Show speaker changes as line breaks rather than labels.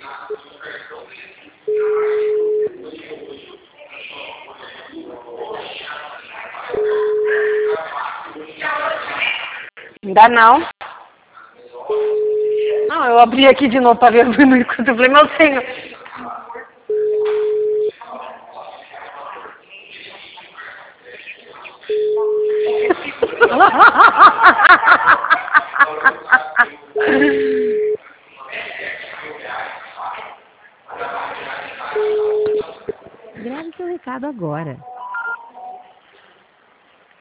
Ainda não. Não, eu abri aqui de novo para ver enquanto eu falei, meu senhor.
Grave seu recado agora.